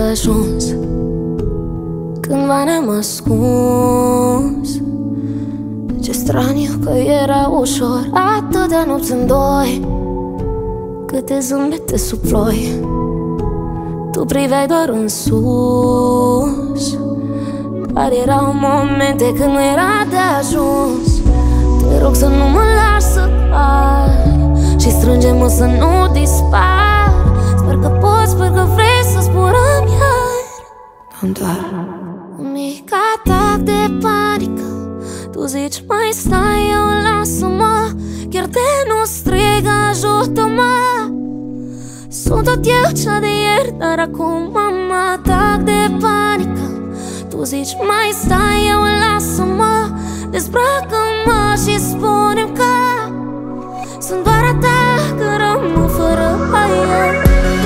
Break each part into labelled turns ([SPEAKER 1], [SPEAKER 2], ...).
[SPEAKER 1] ajuns. Cândva ne-am ascuns. Ce straniu că era ușor, atâtea nopți în doi, câte zâmbete sub ploi. Tu priveai doar în sus, dar erau momente când nu era de ajuns. Te rog să nu mă lași să cad și strânge-mă să nu dispar. Sper că poți, sper că vrei să zburăm iar. Nu doar un mic atac de panică. Tu zici mai stai, eu lasă-mă, chiar te nu strig, ajută-mă. Sunt tot eu cea de ieri, dar acum am atac de panică. Tu zici mai stai, eu lasă-mă, dezbracă-mă și spune-mi că sunt doar a ta, că rămân fără aer.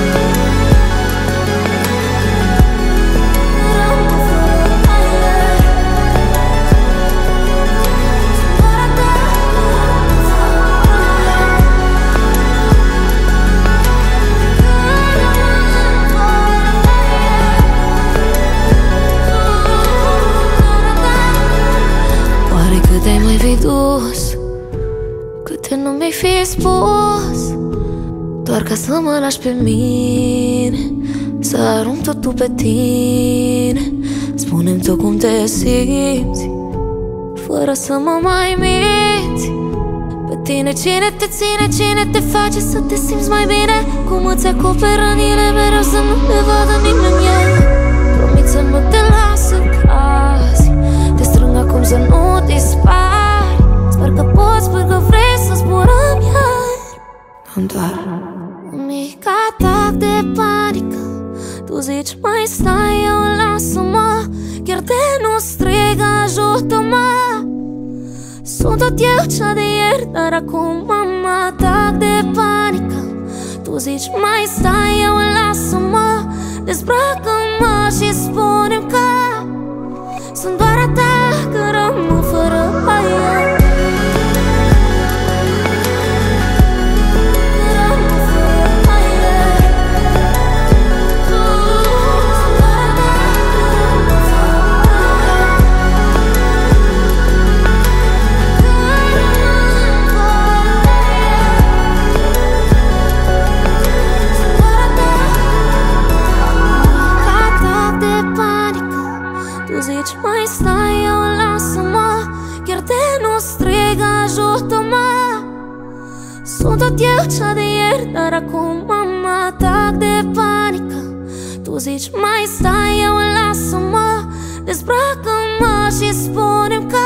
[SPEAKER 1] Câte mai fi dus, câte nu mi-ai fi spus, doar ca să mă lași pe mine, să arunc totul pe tine. Spune-mi tu cum te simți, fără să mă mai minți. Pe tine cine te ține, cine te face să te simți mai bine, cum îți acoperă rănile mereu să nu te vadă nimeni. Promit să nu te las să cazi, te strâng acum să nu dispari. Sper că poți, sper că vrei să zburăm iar. Nu doar un mic atac de panică. Tu zici mai stai, eu lasă-mă, chiar te nu strig, ajută-mă. Sunt tot eu cea de ieri, dar acum am atac de panică. Tu zici mai stai, eu lasă-mă, dezbracă-mă și spune-mi că sunt doar a ta, că rămân fără aer. Mai stai, eu lasă-mă, chiar te nu strig, ajută-mă. Sunt tot eu cea de ieri, dar acum am atac de panică. Tu zici mai stai, eu lasă-mă, dezbracă-mă și spune-mi că